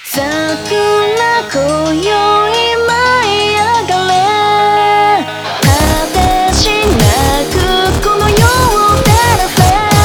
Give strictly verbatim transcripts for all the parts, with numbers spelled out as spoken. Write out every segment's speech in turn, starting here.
桜今宵舞い上がれ果てしなくこの世を照らせ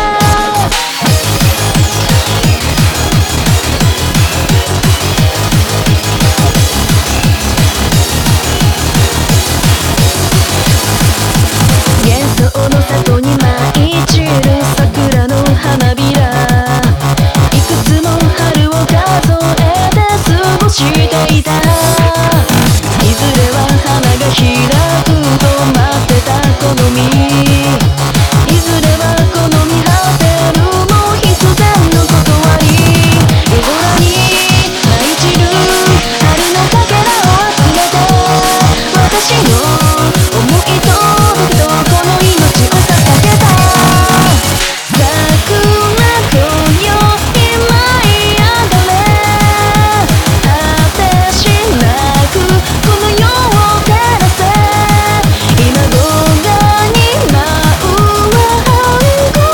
幻想の里に舞い散る桜の花びらいくつも春を数えて過ごしていたいずれは花が開くと待ってたこの実いずれはこの実果てるもう必然の断り夜空に舞い散る春のかけらを集めて私の想いと時とこの命を捧げた桜今宵舞い上がれ果てしなくこの世を照らせ今動画に舞うは愛情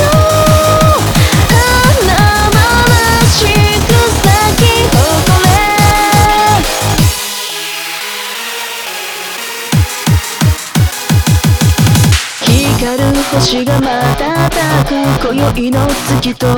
華々しく咲き誇れ光る星が瞬く今宵の月と佇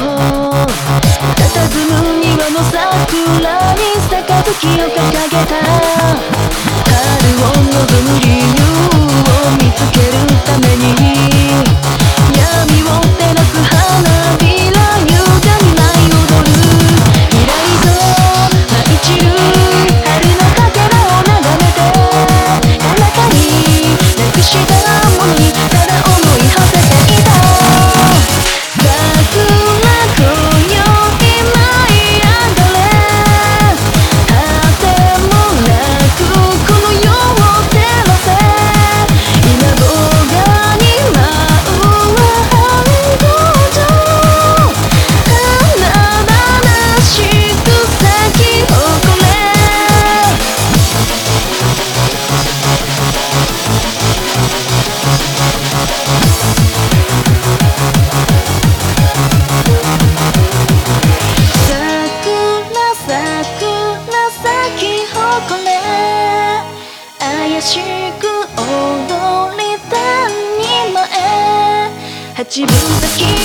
む庭の桜に杯を掲げた春を望む理由を見つけるために闇を照らす花びら優雅に舞い踊るひらりと舞い散る春のかけらを眺めて彼方になくしたものにただ思い馳せていた桜今宵舞い上がれ果てもなくこの世を照らせ今動画に舞うは愛情華々しく咲き誇れ怪しく踊り手に前八分咲き